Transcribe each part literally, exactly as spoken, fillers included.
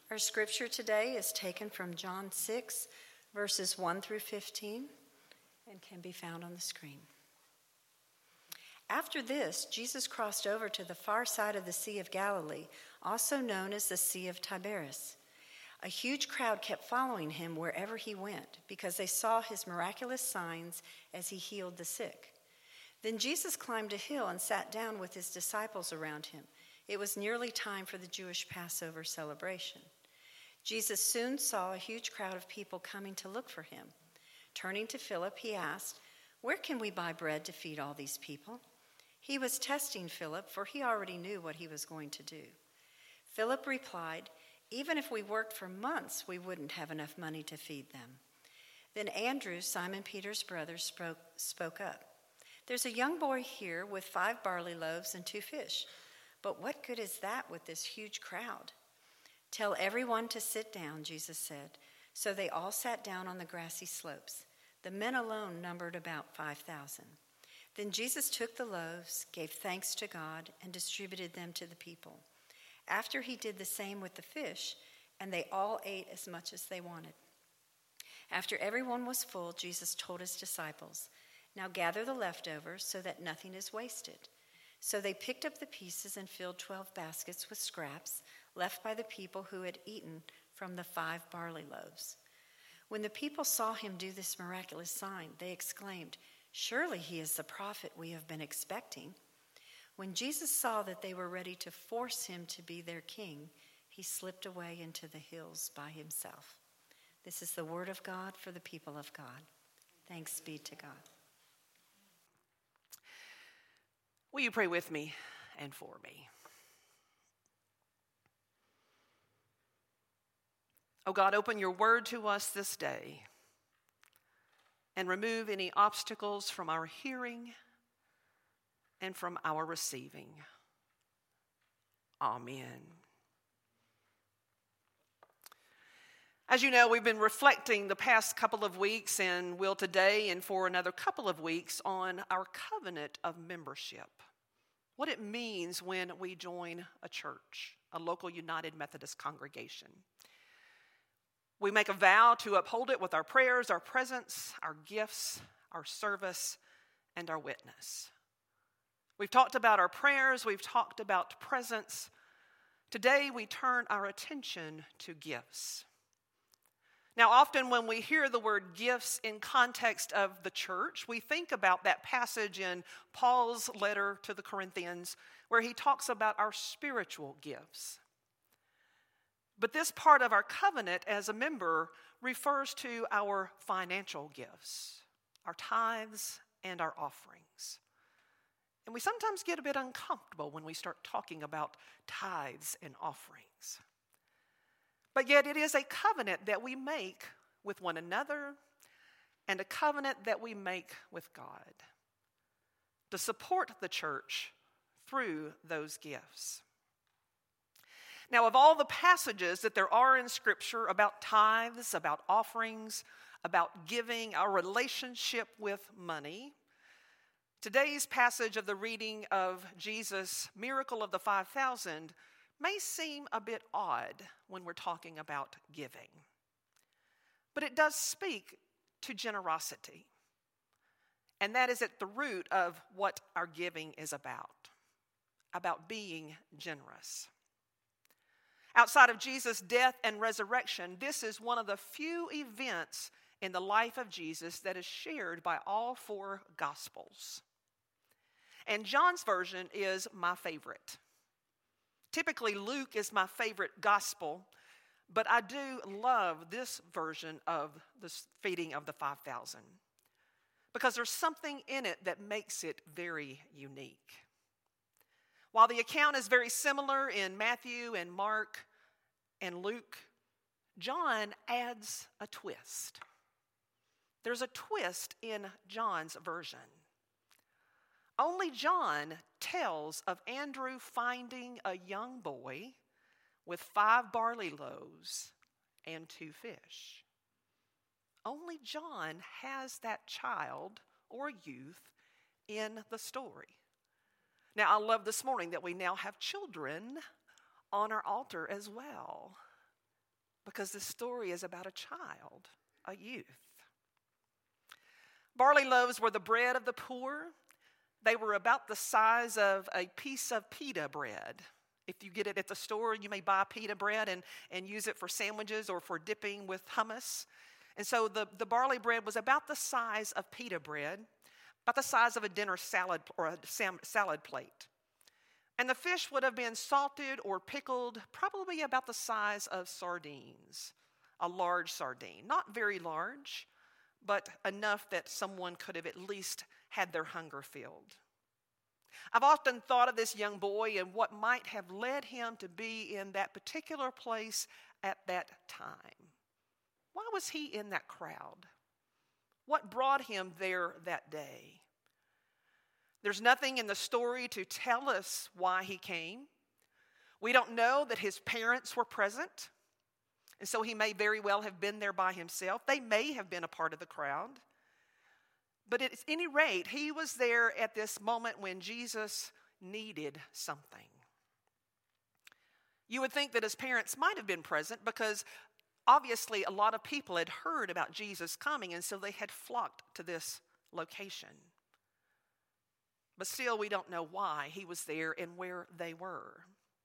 Our scripture today is taken from John six, verses one through fifteen, and can be found on the screen. After this, Jesus crossed over to the far side of the Sea of Galilee, also known as the Sea of Tiberias. A huge crowd kept following him wherever he went, because they saw his miraculous signs as he healed the sick. Then Jesus climbed a hill and sat down with his disciples around him. It was nearly time for the Jewish Passover celebration. Jesus soon saw a huge crowd of people coming to look for him. Turning to Philip, he asked, "Where can we buy bread to feed all these people?" He was testing Philip, for he already knew what he was going to do. Philip replied, "Even if we worked for months, we wouldn't have enough money to feed them." Then Andrew, Simon Peter's brother, spoke, spoke up. "There's a young boy here with five barley loaves and two fish. But what good is that with this huge crowd?" "Tell everyone to sit down," Jesus said. So they all sat down on the grassy slopes. The men alone numbered about five thousand. Then Jesus took the loaves, gave thanks to God, and distributed them to the people. After he did the same with the fish, and they all ate as much as they wanted. After everyone was full, Jesus told his disciples, "Now gather the leftovers so that nothing is wasted." So they picked up the pieces and filled twelve baskets with scraps left by the people who had eaten from the five barley loaves. When the people saw him do this miraculous sign, they exclaimed, "Surely he is the prophet we have been expecting." When Jesus saw that they were ready to force him to be their king, he slipped away into the hills by himself. This is the word of God for the people of God. Thanks be to God. Will you pray with me and for me? Oh God, open your word to us this day and remove any obstacles from our hearing and from our receiving. Amen. As you know, we've been reflecting the past couple of weeks and will today and for another couple of weeks on our covenant of membership. What it means when we join a church, a local United Methodist congregation. We make a vow to uphold it with our prayers, our presence, our gifts, our service, and our witness. We've talked about our prayers, we've talked about presence. Today we turn our attention to gifts. Now, often when we hear the word gifts in context of the church, we think about that passage in Paul's letter to the Corinthians where he talks about our spiritual gifts. But this part of our covenant as a member refers to our financial gifts, our tithes and our offerings. And we sometimes get a bit uncomfortable when we start talking about tithes and offerings. But yet it is a covenant that we make with one another and a covenant that we make with God to support the church through those gifts. Now, of all the passages that there are in Scripture about tithes, about offerings, about giving, our relationship with money, today's passage of the reading of Jesus' miracle of the five thousand may seem a bit odd when we're talking about giving. But it does speak to generosity. And that is at the root of what our giving is about, about being generous. Outside of Jesus' death and resurrection, this is one of the few events in the life of Jesus that is shared by all four Gospels. And John's version is my favorite. Typically, Luke is my favorite gospel, but I do love this version of the feeding of the five thousand because there's something in it that makes it very unique. While the account is very similar in Matthew and Mark and Luke, John adds a twist. There's a twist in John's version. Only John tells of Andrew finding a young boy with five barley loaves and two fish. Only John has that child or youth in the story. Now, I love this morning that we now have children on our altar as well. because this story is about a child, a youth. Barley loaves were the bread of the poor. They were about the size of a piece of pita bread. If you get it at the store, you may buy pita bread and, and use it for sandwiches or for dipping with hummus. And so the, the barley bread was about the size of pita bread, about the size of a dinner salad or a sam- salad plate. And the fish would have been salted or pickled, probably about the size of sardines, a large sardine. Not very large, but enough that someone could have at least had their hunger filled. I've often thought of this young boy and what might have led him to be in that particular place at that time. Why was he in that crowd? What brought him there that day? There's nothing in the story to tell us why he came. We don't know that his parents were present, and so he may very well have been there by himself. They may have been a part of the crowd. But at any rate, he was there at this moment when Jesus needed something. You would think that his parents might have been present because obviously a lot of people had heard about Jesus coming, and so they had flocked to this location. But still, we don't know why he was there and where they were.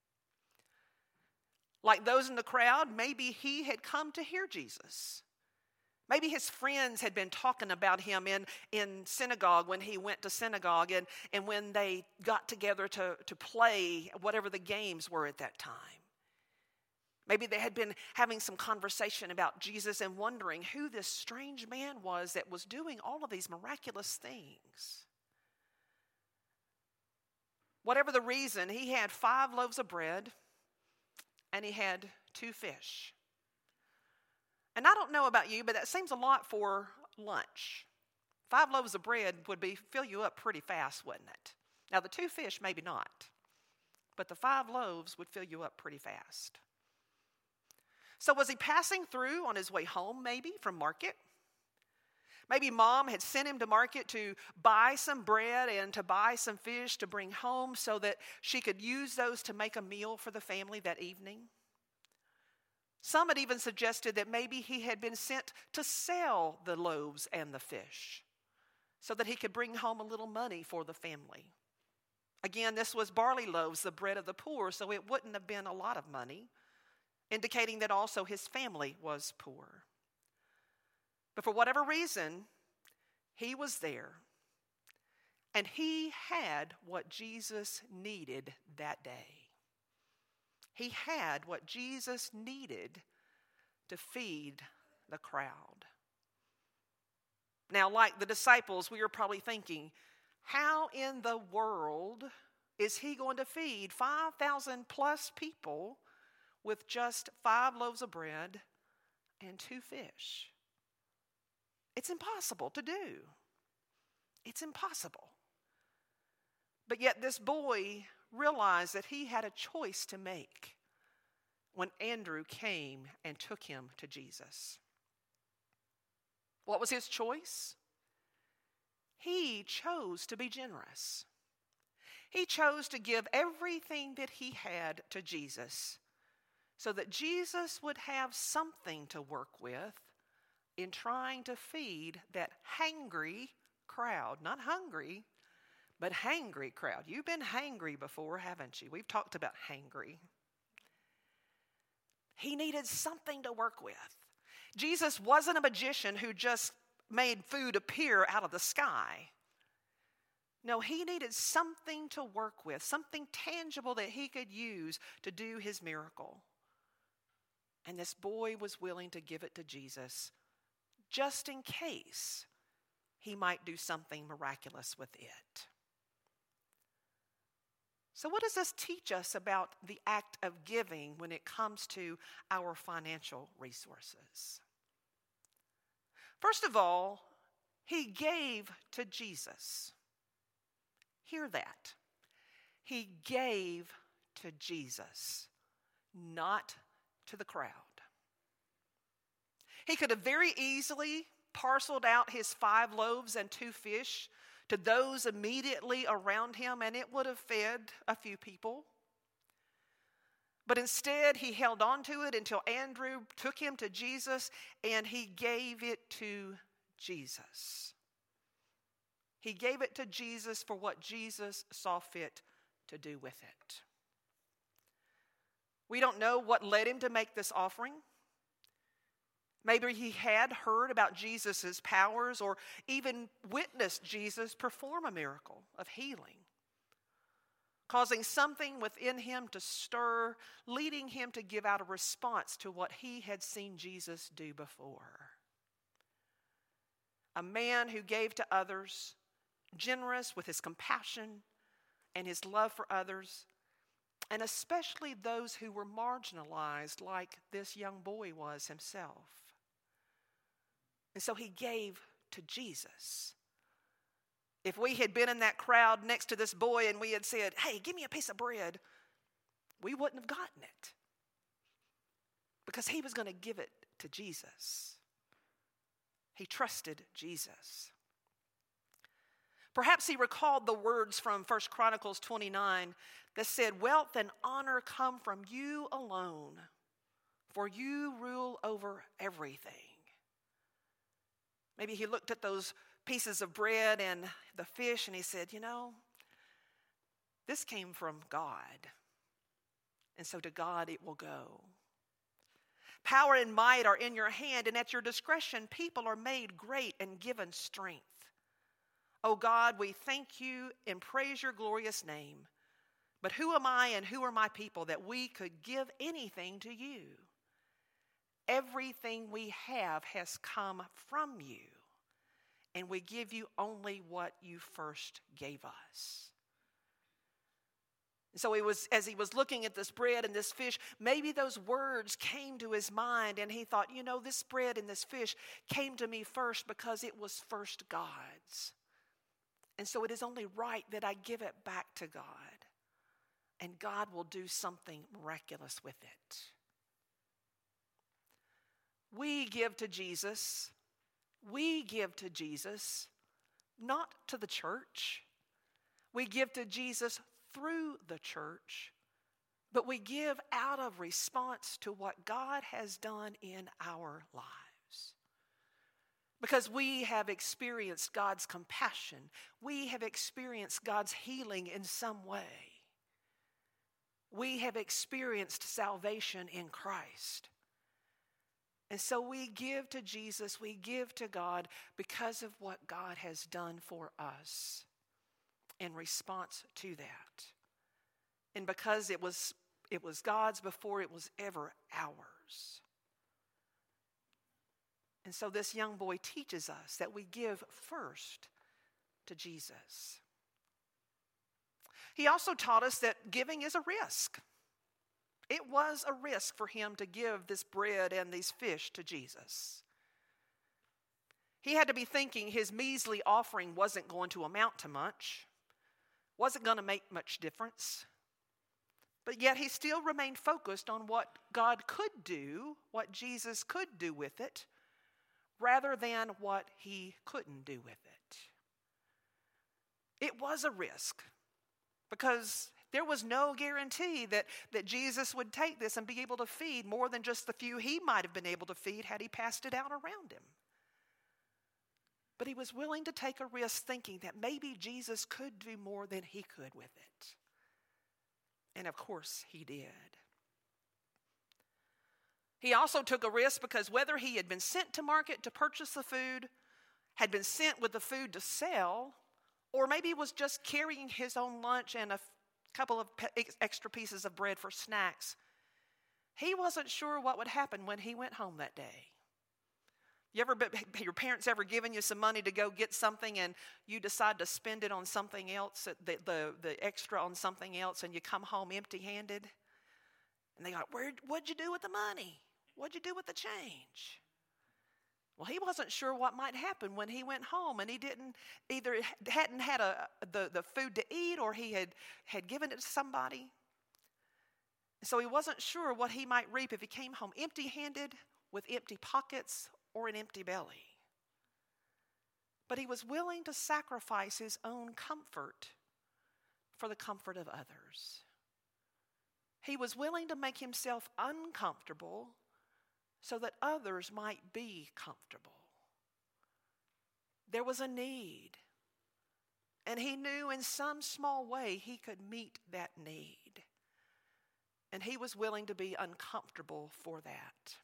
Like those in the crowd, maybe he had come to hear Jesus. Maybe his friends had been talking about him in, in synagogue when he went to synagogue and, and when they got together to, to play whatever the games were at that time. Maybe they had been having some conversation about Jesus and wondering who this strange man was that was doing all of these miraculous things. Whatever the reason, he had five loaves of bread and he had two fish. And I don't know about you, but that seems a lot for lunch. Five loaves of bread would be fill you up pretty fast, wouldn't it? Now, the two fish, maybe not. But the five loaves would fill you up pretty fast. So was he passing through on his way home, maybe, from market? Maybe mom had sent him to market to buy some bread and to buy some fish to bring home so that she could use those to make a meal for the family that evening. Some had even suggested that maybe he had been sent to sell the loaves and the fish so that he could bring home a little money for the family. Again, this was barley loaves, the bread of the poor, so it wouldn't have been a lot of money, indicating that also his family was poor. But for whatever reason, he was there, and he had what Jesus needed that day. He had what Jesus needed to feed the crowd. Now, like the disciples, we are probably thinking, how in the world is he going to feed five thousand plus people with just five loaves of bread and two fish? It's impossible to do. It's impossible. But yet this boy realized that he had a choice to make when Andrew came and took him to Jesus. What was his choice? He chose to be generous. He chose to give everything that he had to Jesus so that Jesus would have something to work with in trying to feed that hangry crowd. Not hungry, but hangry crowd. You've been hangry before, haven't you? We've talked about hangry. He needed something to work with. Jesus wasn't a magician who just made food appear out of the sky. No, he needed something to work with, something tangible that he could use to do his miracle. And this boy was willing to give it to Jesus just in case he might do something miraculous with it. So what does this teach us about the act of giving when it comes to our financial resources? First of all, he gave to Jesus. Hear that. He gave to Jesus, not to the crowd. He could have very easily parceled out his five loaves and two fish to those immediately around him, and it would have fed a few people. But instead, he held on to it until Andrew took him to Jesus and he gave it to Jesus. He gave it to Jesus for what Jesus saw fit to do with it. We don't know what led him to make this offering. Maybe he had heard about Jesus' powers or even witnessed Jesus perform a miracle of healing, causing something within him to stir, leading him to give out a response to what he had seen Jesus do before. A man who gave to others, generous with his compassion and his love for others, and especially those who were marginalized like this young boy was himself. And so he gave to Jesus. If we had been in that crowd next to this boy and we had said, hey, give me a piece of bread, we wouldn't have gotten it because he was going to give it to Jesus. He trusted Jesus. Perhaps he recalled the words from First Chronicles twenty-nine that said, wealth and honor come from you alone, for you rule over everything. Maybe he looked at those pieces of bread and the fish and he said, you know, this came from God. And so to God it will go. Power and might are in your hand, and at your discretion people are made great and given strength. Oh God, we thank you and praise your glorious name. But who am I and who are my people that we could give anything to you? Everything we have has come from you, and we give you only what you first gave us. And so he was, as he was looking at this bread and this fish, maybe those words came to his mind, and he thought, you know, this bread and this fish came to me first because it was first God's. And so it is only right that I give it back to God, and God will do something miraculous with it. We give to Jesus, we give to Jesus, not to the church. We give to Jesus through the church, but we give out of response to what God has done in our lives. Because we have experienced God's compassion. We have experienced God's healing in some way. We have experienced salvation in Christ. And so we give to Jesus, we give to God because of what God has done for us in response to that. And because it was, it was God's before it was ever ours. And so this young boy teaches us that we give first to Jesus. He also taught us that giving is a risk. It was a risk for him to give this bread and these fish to Jesus. He had to be thinking his measly offering wasn't going to amount to much, wasn't going to make much difference. But yet he still remained focused on what God could do, what Jesus could do with it, rather than what he couldn't do with it. It was a risk because there was no guarantee that, that Jesus would take this and be able to feed more than just the few he might have been able to feed had he passed it out around him. But he was willing to take a risk thinking that maybe Jesus could do more than he could with it. And of course he did. He also took a risk because whether he had been sent to market to purchase the food, had been sent with the food to sell, or maybe was just carrying his own lunch and a couple of extra pieces of bread for snacks, he wasn't sure what would happen when he went home that day. You ever, your parents ever given you some money to go get something and you decide to spend it on something else, the, the, the extra on something else, and you come home empty-handed? And they go, Where, what'd you do with the money? What'd you do with the change? Well, he wasn't sure what might happen when he went home, and he didn't either hadn't had a, the, the food to eat, or he had, had given it to somebody. So he wasn't sure what he might reap if he came home empty-handed with empty pockets or an empty belly. But he was willing to sacrifice his own comfort for the comfort of others. He was willing to make himself uncomfortable so that others might be comfortable. There was a need, and he knew in some small way he could meet that need. And he was willing to be uncomfortable for that.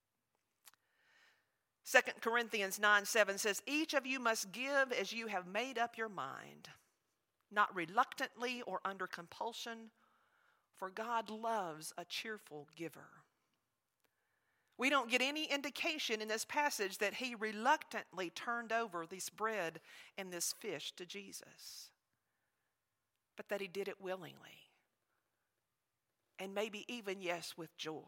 Second Corinthians nine seven says, each of you must give as you have made up your mind, not reluctantly or under compulsion, for God loves a cheerful giver. We don't get any indication in this passage that he reluctantly turned over this bread and this fish to Jesus, but that he did it willingly. And maybe even, yes, with joy.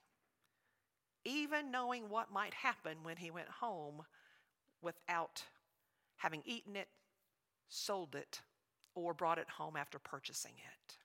Even knowing what might happen when he went home without having eaten it, sold it, or brought it home after purchasing it.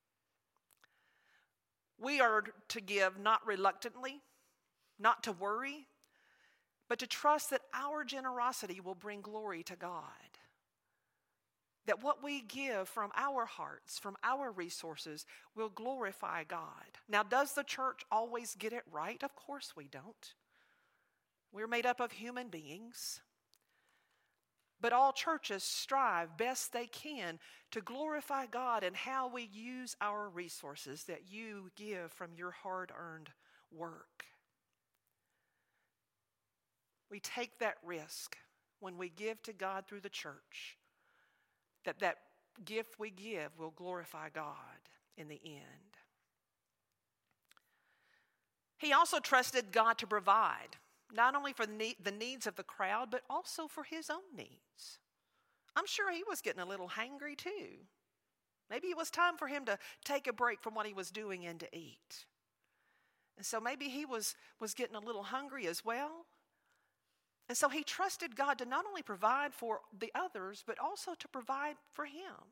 We are to give not reluctantly, not to worry, but to trust that our generosity will bring glory to God. That what we give from our hearts, from our resources, will glorify God. Now, does the church always get it right? Of course we don't. We're made up of human beings. But all churches strive best they can to glorify God in how we use our resources that you give from your hard-earned work. We take that risk when we give to God through the church, that that gift we give will glorify God in the end. He also trusted God to provide, not only for the needs of the crowd, but also for his own needs. I'm sure he was getting a little hangry too. Maybe it was time for him to take a break from what he was doing and to eat. And so maybe he was, was getting a little hungry as well. And so he trusted God to not only provide for the others, but also to provide for him.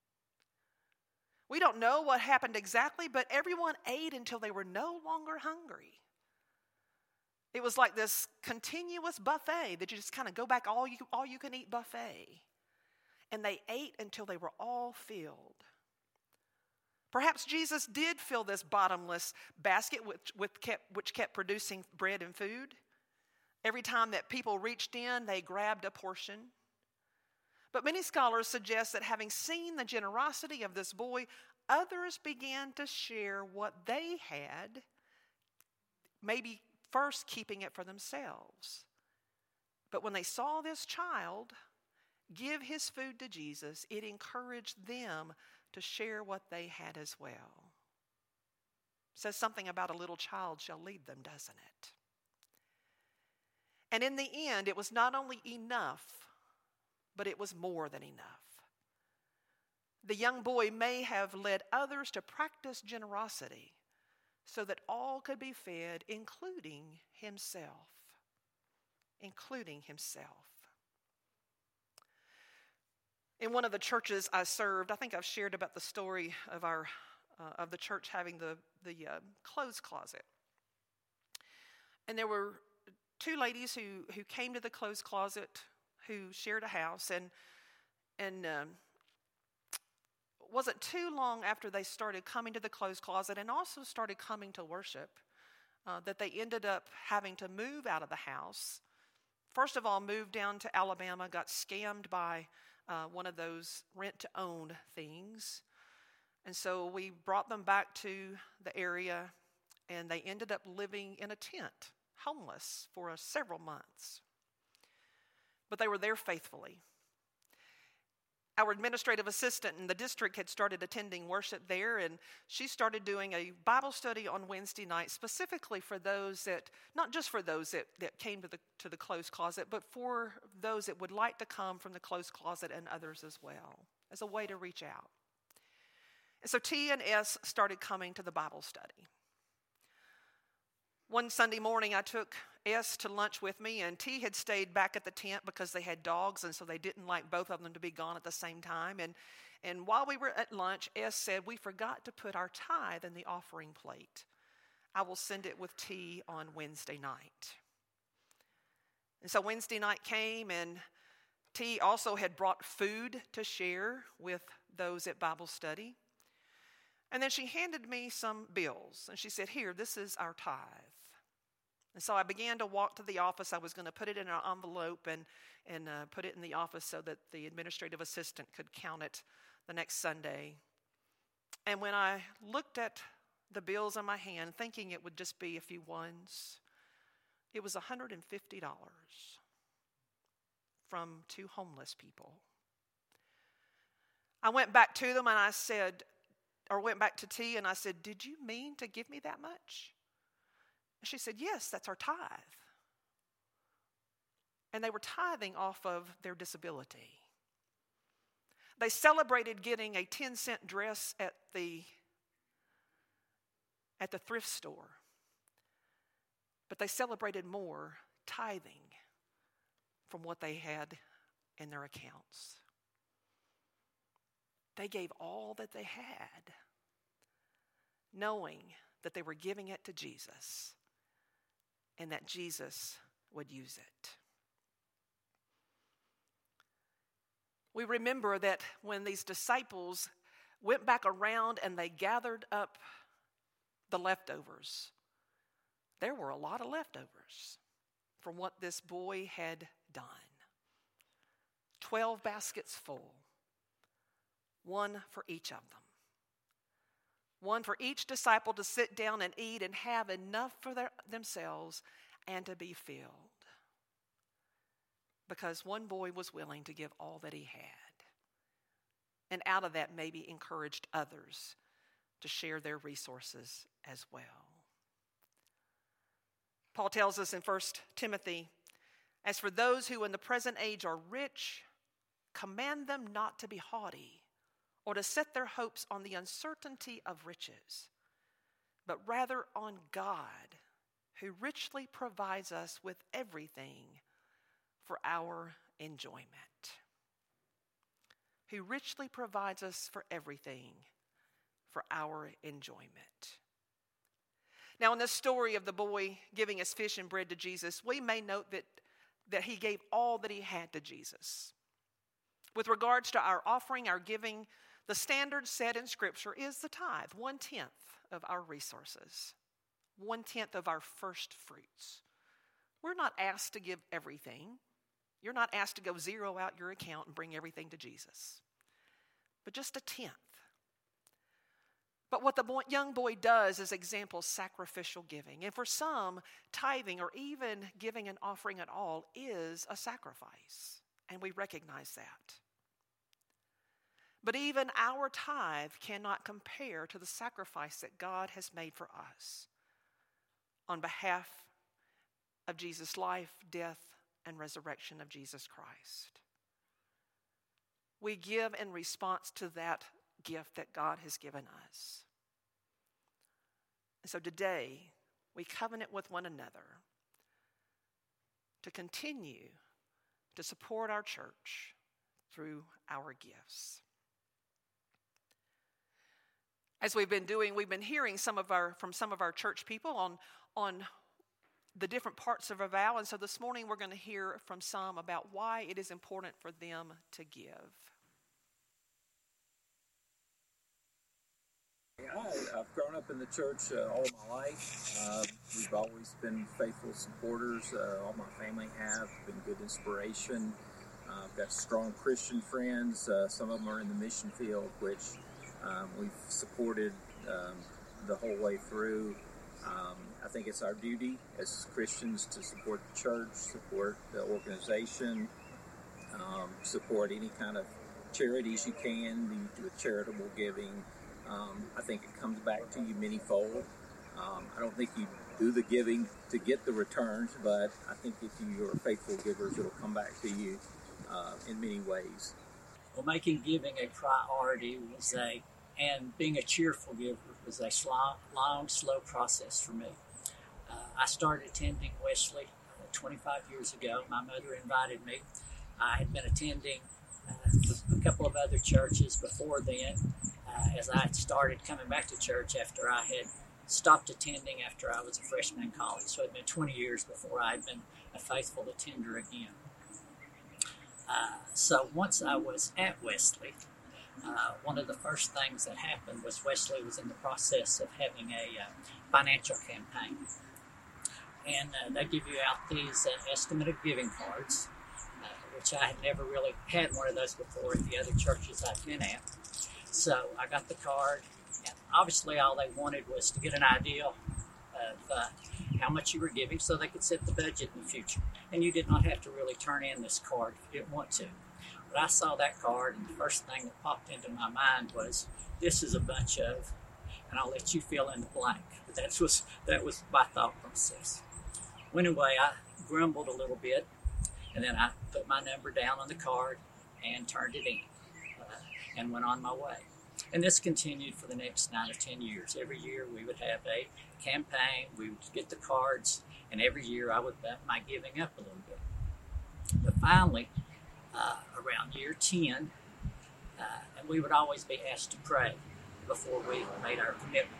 We don't know what happened exactly, but everyone ate until they were no longer hungry. It was like this continuous buffet that you just kind of go back, all you, all you can eat buffet. And they ate until they were all filled. Perhaps Jesus did fill this bottomless basket which, with kept, which kept producing bread and food. Every time that people reached in, they grabbed a portion. But many scholars suggest that having seen the generosity of this boy, others began to share what they had, maybe first keeping it for themselves. But when they saw this child give his food to Jesus, it encouraged them to share what they had as well. It says something about a little child shall lead them, doesn't it? And in the end, it was not only enough, but it was more than enough. The young boy may have led others to practice generosity so that all could be fed, including himself. Including himself. In one of the churches I served, I think I've shared about the story of our uh, of the church having the, the uh, clothes closet. And there were two ladies who, who came to the clothes closet who shared a house, and and um, wasn't too long after they started coming to the clothes closet and also started coming to worship uh, that they ended up having to move out of the house. First of all, moved down to Alabama, got scammed by uh, one of those rent-to-own things. And so we brought them back to the area, and they ended up living in a tent, homeless, for uh, several months. But they were there faithfully. Our administrative assistant in the district had started attending worship there, and she started doing a Bible study on Wednesday night specifically for those that, not just for those that, that came to the, to the clothes closet, but for those that would like to come from the clothes closet and others as well, as a way to reach out. And so T and S started coming to the Bible study. One Sunday morning, I took S to lunch with me, and T had stayed back at the tent because they had dogs, and so they didn't like both of them to be gone at the same time. And, and while we were at lunch, S said, "We forgot to put our tithe in the offering plate. I will send it with T on Wednesday night." And so Wednesday night came, and T also had brought food to share with those at Bible study. And then she handed me some bills, and she said, here, this is our tithe. And so I began to walk to the office. I was going to put it in an envelope and, and uh, put it in the office so that the administrative assistant could count it the next Sunday. And when I looked at the bills in my hand, thinking it would just be a few ones, it was one hundred fifty dollars from two homeless people. I went back to them and I said, or went back to T and I said, did you mean to give me that much? And she said, yes, that's our tithe. And they were tithing off of their disability. They celebrated getting a ten cent dress at the, at the thrift store. But they celebrated more tithing from what they had in their accounts. They gave all that they had, knowing that they were giving it to Jesus and that Jesus would use it. We remember that when these disciples went back around and they gathered up the leftovers, there were a lot of leftovers from what this boy had done. Twelve baskets full, one for each of them. One for each disciple to sit down and eat and have enough for their, themselves and to be filled. Because one boy was willing to give all that he had. And out of that maybe encouraged others to share their resources as well. Paul tells us in First Timothy, as for those who in the present age are rich, command them not to be haughty or to set their hopes on the uncertainty of riches, but rather on God, who richly provides us with everything for our enjoyment. Who richly provides us for everything for our enjoyment. Now, in this story of the boy giving his fish and bread to Jesus, we may note that, that he gave all that he had to Jesus. With regards to our offering, our giving, the standard set in Scripture is the tithe, one-tenth of our resources, one-tenth of our first fruits. We're not asked to give everything. You're not asked to go zero out your account and bring everything to Jesus, but just a tenth. But what the boy, young boy does is example sacrificial giving. And for some, tithing or even giving an offering at all is a sacrifice. And we recognize that. But even our tithe cannot compare to the sacrifice that God has made for us on behalf of Jesus' life, death, and resurrection of Jesus Christ. We give in response to that gift that God has given us. And so today, we covenant with one another to continue to support our church through our gifts. As we've been doing, we've been hearing some of our from some of our church people on, on the different parts of a vow. And so this morning we're going to hear from some about why it is important for them to give. I, I've grown up in the church uh, all my life. Uh, we've always been faithful supporters. Uh, all my family have been good inspiration. Uh, I've got strong Christian friends. Uh, some of them are in the mission field, which um, we've supported um, the whole way through. Um, I think it's our duty as Christians to support the church, support the organization, um, support any kind of charities you can, do charitable giving. Um, I think it comes back to you manyfold. Um, I don't think you do the giving to get the returns, but I think if you are faithful givers, it'll come back to you uh, in many ways. Well, making giving a priority was a, and being a cheerful giver was a slow, long, slow process for me. Uh, I started attending Wesley uh, twenty-five years ago. My mother invited me. I had been attending uh, a couple of other churches before then. Uh, as I had started coming back to church after I had stopped attending after I was a freshman in college. So it had been twenty years before I had been a faithful attender again. Uh, so once I was at Wesley, uh, one of the first things that happened was Wesley was in the process of having a uh, financial campaign. And uh, they give you out these uh, estimate of giving cards, uh, which I had never really had one of those before at the other churches I've been at. So I got the card, and obviously all they wanted was to get an idea of uh, how much you were giving so they could set the budget in the future. And you did not have to really turn in this card if you didn't want to. But I saw that card, and the first thing that popped into my mind was, this is a bunch of, and I'll let you fill in the blank. But that was, that was my thought process. Well, anyway, I grumbled a little bit, and then I put my number down on the card and turned it in uh, and went on my way. And this continued for the next nine or ten years. Every year we would have a campaign, we would get the cards, and every year I would up my giving up a little bit. But finally, uh, around year ten, uh, and we would always be asked to pray before we made our commitment.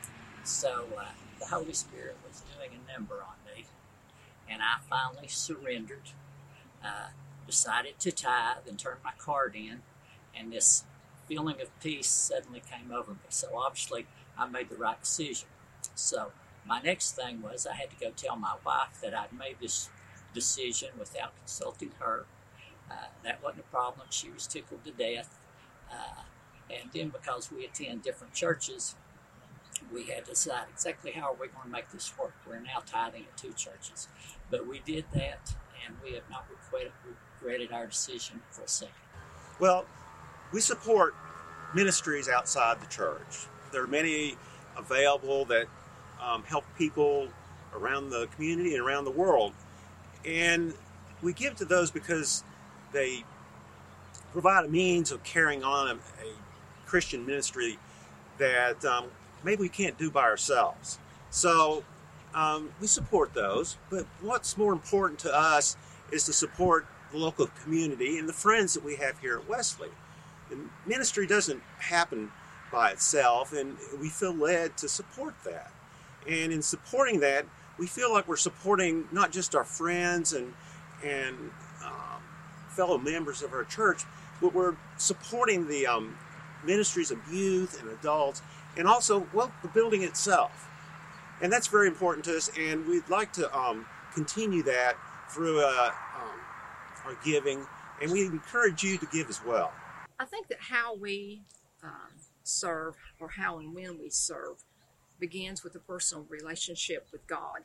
So uh, the Holy Spirit was doing a number on me, and I finally surrendered, uh, decided to tithe and turn my card in, and this feeling of peace suddenly came over me. So obviously I made the right decision. So my next thing was I had to go tell my wife that I'd made this decision without consulting her. Uh, that wasn't a problem. She was tickled to death. Uh, and then because we attend different churches, we had to decide exactly how are we going to make this work. We're now tithing at two churches. But we did that, and we have not regretted, regretted our decision for a second. Well, we support ministries outside the church. There are many available that um, help people around the community and around the world. And we give to those because they provide a means of carrying on a, a Christian ministry that um, maybe we can't do by ourselves. So um, we support those. But what's more important to us is to support the local community and the friends that we have here at Wesley. And ministry doesn't happen by itself, and we feel led to support that. And in supporting that, we feel like we're supporting not just our friends and and um, fellow members of our church, but we're supporting the um, ministries of youth and adults, and also, well, the building itself. And that's very important to us, and we'd like to um, continue that through uh, um, our giving, and we encourage you to give as well. I think that how we um, serve, or how and when we serve, begins with a personal relationship with God.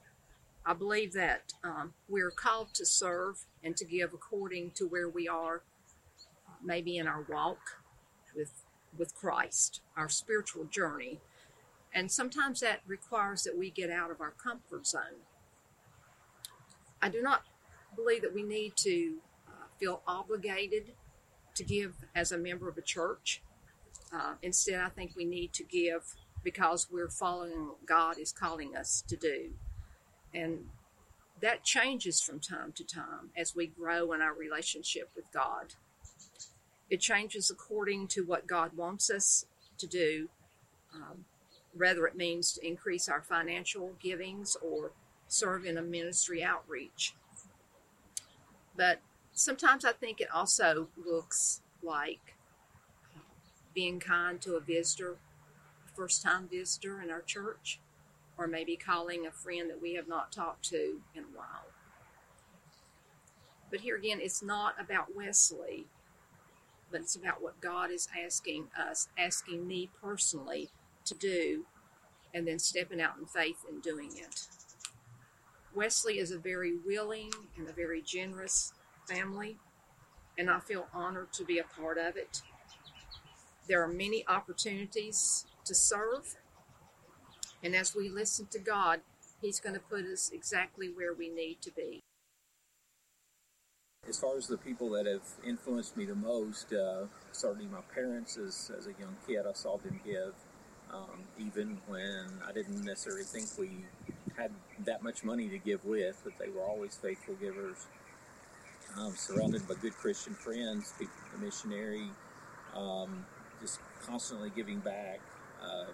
I believe that um, we're called to serve and to give according to where we are, uh, maybe in our walk with with Christ, our spiritual journey. And sometimes that requires that we get out of our comfort zone. I do not believe that we need to uh, feel obligated to give as a member of a church. Uh, instead, I think we need to give because we're following what God is calling us to do. And that changes from time to time as we grow in our relationship with God. It changes according to what God wants us to do, um, whether it means to increase our financial givings or serve in a ministry outreach. But sometimes I think it also looks like being kind to a visitor, a first-time visitor in our church, or maybe calling a friend that we have not talked to in a while. But here again, it's not about Wesley, but it's about what God is asking us, asking me personally to do, and then stepping out in faith and doing it. Wesley is a very willing and a very generous family, and I feel honored to be a part of it. There are many opportunities to serve, and as we listen to God, He's going to put us exactly where we need to be. As far as the people that have influenced me the most, uh, certainly my parents as, as a young kid, I saw them give, um, even when I didn't necessarily think we had that much money to give with, but they were always faithful givers. Um, surrounded by good Christian friends, the missionary, um, just constantly giving back. Um,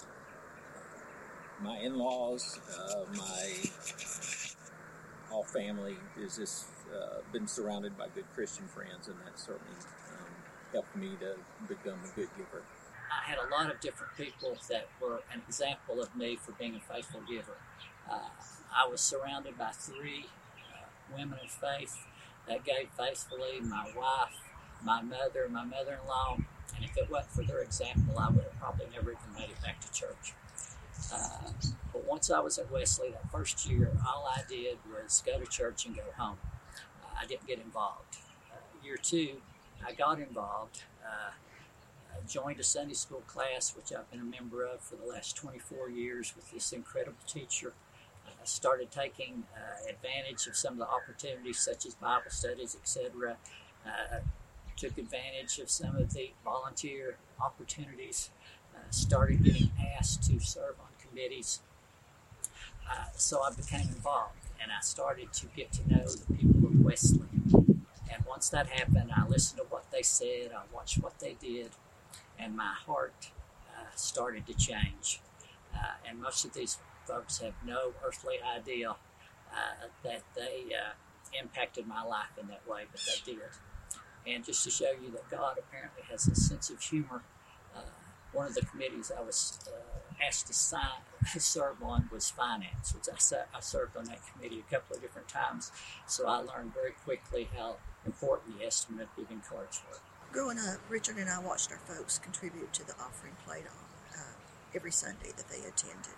my in-laws, uh, my all family is just uh, been surrounded by good Christian friends, and that certainly um, helped me to become a good giver. I had a lot of different people that were an example of me for being a faithful giver. Uh, I was surrounded by three uh, women of faith that gave faithfully: my wife, my mother, my mother-in-law, and if it wasn't for their example, I would have probably never even made it back to church. Uh, but once I was at Wesley, that first year, all I did was go to church and go home. Uh, I didn't get involved. Uh, year two, I got involved. Uh, I joined a Sunday school class, which I've been a member of for the last twenty-four years with this incredible teacher. I started taking uh, advantage of some of the opportunities, such as Bible studies, et cetera. Uh, took advantage of some of the volunteer opportunities. Uh, started getting asked to serve on committees. Uh, so I became involved, and I started to get to know the people of Wesley. And once that happened, I listened to what they said, I watched what they did, and my heart uh, started to change. Uh, and most of these folks have no earthly idea uh, that they uh, impacted my life in that way, but they did. And just to show you that God apparently has a sense of humor, uh, one of the committees I was uh, asked to sign, serve on was finance, which I, sat, I served on that committee a couple of different times. So I learned very quickly how important the estimate of giving cards were. Growing up, Richard and I watched our folks contribute to the offering plate on uh, every Sunday that they attended.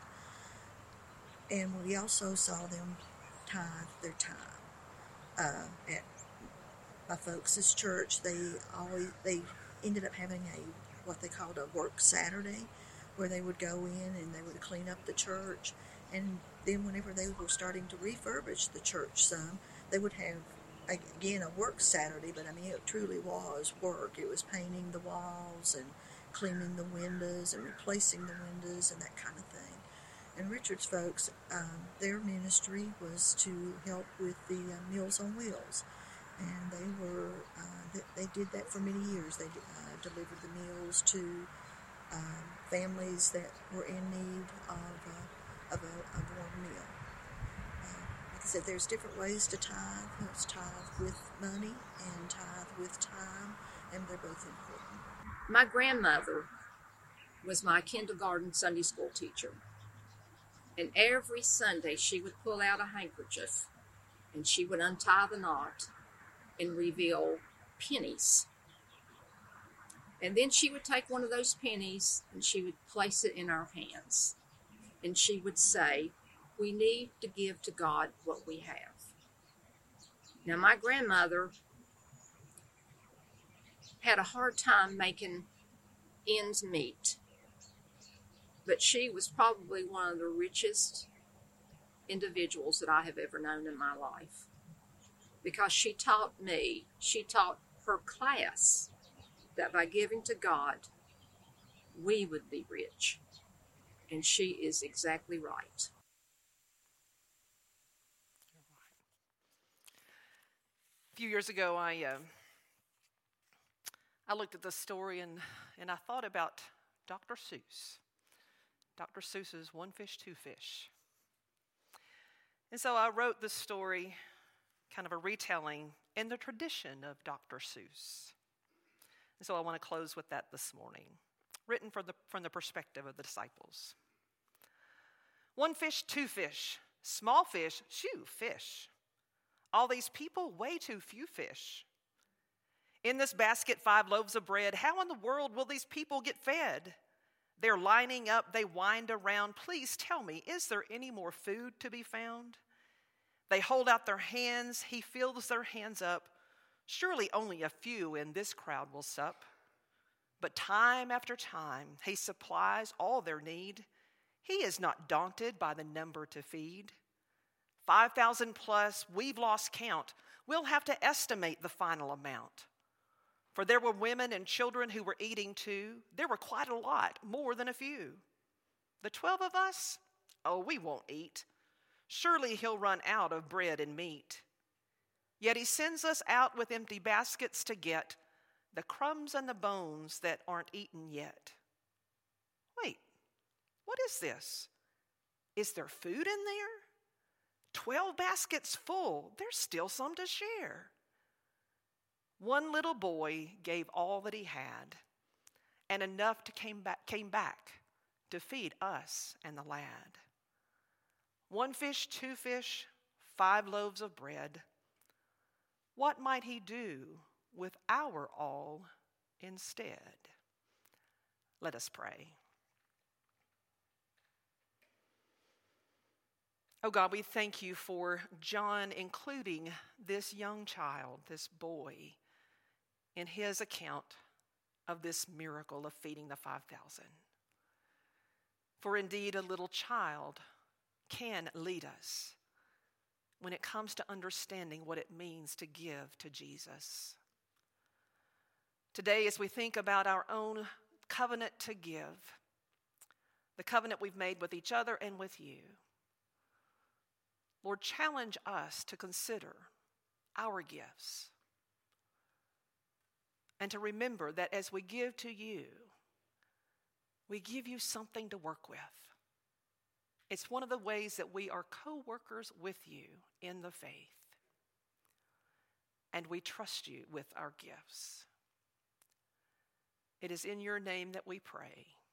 And we also saw them tithe their time. Uh, at my folks' church, they always they ended up having a what they called a work Saturday, where they would go in and they would clean up the church. And then whenever they were starting to refurbish the church some, they would have, again, a work Saturday, but I mean, it truly was work. It was painting the walls and cleaning the windows and replacing the windows and that kind of thing. And Richard's folks, um, their ministry was to help with the uh, Meals on Wheels. And they were, uh, they, they did that for many years. They uh, delivered the meals to um, families that were in need of, uh, of, a, of a warm meal. Uh, like I said, there's different ways to tithe. There's tithe with money and tithe with time, and they're both important. My grandmother was my kindergarten Sunday school teacher. And every Sunday she would pull out a handkerchief and she would untie the knot and reveal pennies. And then she would take one of those pennies and she would place it in our hands. And she would say, we need to give to God what we have. Now, my grandmother had a hard time making ends meet. But she was probably one of the richest individuals that I have ever known in my life. Because she taught me, she taught her class that by giving to God, we would be rich. And she is exactly right. A few years ago, I uh, I looked at this story and, and I thought about Doctor Seuss. Doctor Seuss's One Fish, Two Fish. And so I wrote this story, kind of a retelling, in the tradition of Doctor Seuss. And so I want to close with that this morning, written from the, from the perspective of the disciples. One fish, two fish. Small fish, shoo, fish. All these people, way too few fish. In this basket, five loaves of bread. How in the world will these people get fed? They're lining up, they wind around. Please tell me, is there any more food to be found? They hold out their hands, he fills their hands up. Surely only a few in this crowd will sup. But time after time, he supplies all their need. He is not daunted by the number to feed. Five thousand plus, we've lost count. We'll have to estimate the final amount. For there were women and children who were eating too. There were quite a lot, more than a few. The twelve of us? Oh, we won't eat. Surely he'll run out of bread and meat. Yet he sends us out with empty baskets to get the crumbs and the bones that aren't eaten yet. Wait, what is this? Is there food in there? Twelve baskets full. There's still some to share. One little boy gave all that he had, and enough to came back, came back to feed us and the lad. One fish, two fish, five loaves of bread. What might he do with our all instead? Let us pray. Oh God, we thank you for John including this young child, this boy, in his account of this miracle of feeding the five thousand. For indeed, a little child can lead us when it comes to understanding what it means to give to Jesus. Today, as we think about our own covenant to give, the covenant we've made with each other and with you, Lord, challenge us to consider our gifts and to remember that as we give to you, we give you something to work with. It's one of the ways that we are co-workers with you in the faith. And we trust you with our gifts. It is in your name that we pray.